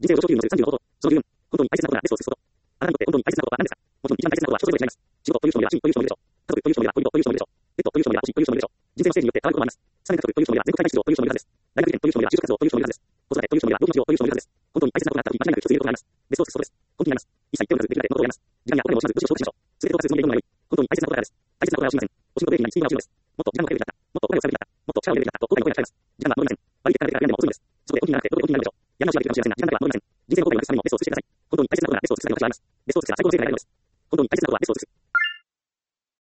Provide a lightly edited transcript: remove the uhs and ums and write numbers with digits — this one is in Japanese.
人生を上昇というのをする30のこと、その理由、本当に大切なことがベストを尽くすこと。あなたにとって本当に大切なことは何ですか？もちろん一番大切なことは人それぞれ違います。仕事という人もいれば、趣味という人もいるでしょう。家族という人もいれば、恋人という人もいるでしょう。ペットという人もいれば、欲しいという人もいるでしょう。人生のステージによって変わることもあります。さらに家族という人もいれば、全国大会出場という人もいるはずです。大学受験という人もいれば、就職活動という人もいるはずです。子育てという人もいれば、病気の治療という人もいるはずです。本当に大切なことがあった時、間違いなく一つ言えることがあります。ベストを尽くすことです。本当にあります。一切手を抜かずできるだけのことをやります。時間やお金も惜しまず無事を承知しましょう。全てを勝つつもりでどんなに本当に大切なことがです。大切なことは惜しみません。お仕事できないスピードが欲しいのです。もっと時間がかけるべきだった。もっとお金を使うべきだった。もっと力を入れるべきだったと後悔の声が聞かれます。時間は戻りません。悪い結果が出てから悩んでも遅いのです。そこで本気にならなくてどこで本気になるでしょう。やり直しができるかもしれませんが、時間だけは戻りません。人生の後悔をなくすためにもベストを尽くしてください。本当に大切なことがベストを尽くすためには違います。ベストを尽くせば最高の成果が得られるのです。